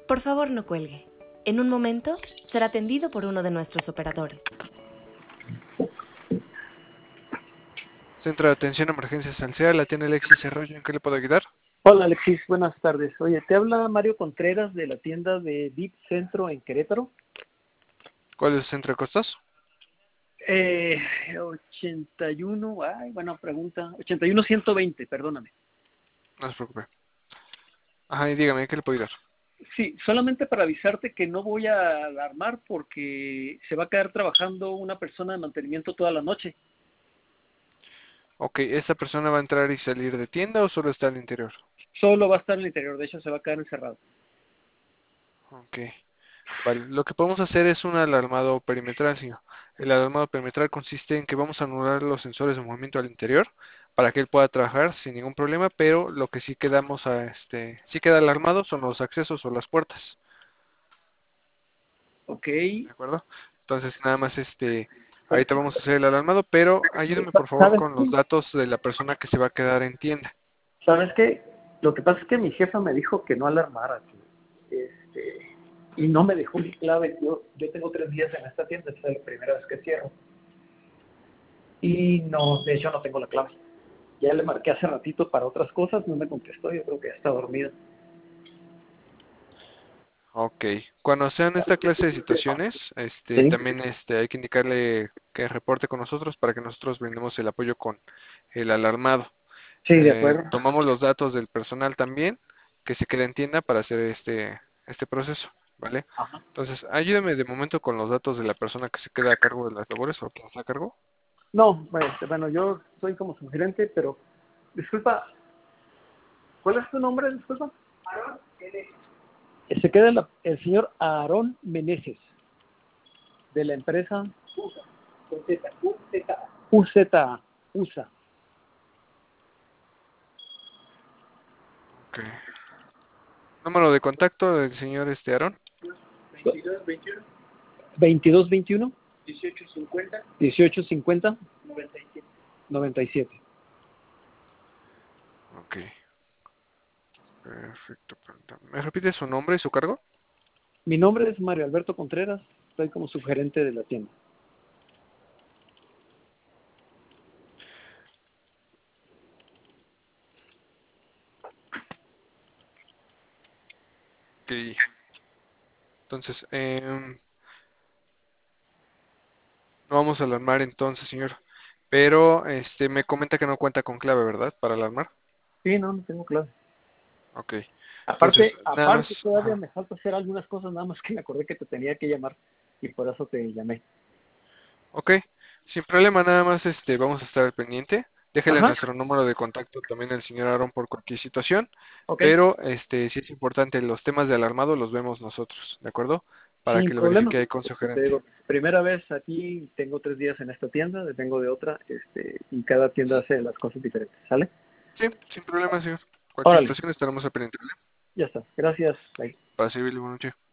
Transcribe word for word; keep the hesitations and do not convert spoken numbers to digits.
Por favor, no cuelgue. En un momento será atendido por uno de nuestros operadores. Centro de Atención a Emergencias Alcea, la tiene Alexis Arroyo, ¿en qué le puedo ayudar? Hola Alexis, buenas tardes. Oye, te habla Mario Contreras de la tienda de V I P Centro en Querétaro. ¿Cuál es el centro de costos? Eh, ochenta y uno, ay, buena pregunta. ochenta y uno ciento veinte, perdóname. No se preocupe. Ajá, y dígame, ¿en qué le puedo ayudar? Sí, solamente para avisarte que no voy a alarmar porque se va a quedar trabajando una persona de mantenimiento toda la noche. Ok, ¿esta persona va a entrar y salir de tienda o solo está al interior? Solo va a estar en el interior, de hecho se va a quedar encerrado. Ok, vale. Lo que podemos hacer es un alarmado perimetral, señor. El alarmado perimetral consiste en que vamos a anular los sensores de movimiento al interior para que él pueda trabajar sin ningún problema, pero lo que sí quedamos a este, sí queda alarmado son los accesos o las puertas, Ok. ¿de acuerdo? Entonces nada más este, ahorita vamos a hacer el alarmado, pero ayúdeme por favor ¿Sabes con qué? los datos de la persona que se va a quedar en tienda. ¿Sabes qué? Lo que pasa es que mi jefa me dijo que no alarmara. Este, y no me dejó mi clave. Yo, yo tengo tres días en esta tienda, esta es la primera vez que cierro. Y no, de hecho no tengo la clave. Ya le marqué hace ratito para otras cosas, no me contestó, yo creo que ya está dormida. Ok, cuando sean esta clase de situaciones, este, ¿Sí? también este, hay que indicarle que reporte con nosotros para que nosotros brindemos el apoyo con el alarmado. Sí, de Eh, acuerdo. tomamos los datos del personal también que se queda en tienda para hacer este, este proceso, ¿vale? Ajá. Entonces, ayúdeme de momento con los datos de la persona que se queda a cargo de las labores o quien está a cargo. No, bueno, este, bueno, yo soy como su gerente, pero disculpa, ¿cuál es tu nombre? Disculpa. Se queda la- el señor Aarón Meneses, de la empresa U Z A, U S A. Ok. Número de contacto del señor este Aarón. veintidós veintiuno dieciocho cincuenta noventa y siete. Ok, perfecto. Permítame. ¿Me repite su nombre y su cargo? Mi nombre es Mario Alberto Contreras, soy como su gerente de la tienda. Ok. Entonces, em, no vamos a alarmar entonces, señor. Pero este me comenta que no cuenta con clave, ¿verdad? Para alarmar. Sí, no, no tengo clave. Ok. Entonces, Aparte, nada más. aparte todavía Ajá. me falta hacer algunas cosas, nada más que me acordé que te tenía que llamar y por eso te llamé. Ok. Sin problema, nada más este vamos a estar al pendiente. Déjele Ajá, nuestro número de contacto también al señor Aaron por cualquier situación. ok, Pero este sí es importante, los temas de alarmado los vemos nosotros, ¿de acuerdo? Para sin que lo problema. verifique ahí con su Te gerente. digo, primera vez aquí, tengo tres días en esta tienda, vengo de otra, este, y cada tienda hace las cosas diferentes, ¿sale? Sí, sin problema, señor. Cualquier Órale, situación estaremos al pendiente, ¿vale? ya está. Gracias. Bye. Para servirle, buenas noches.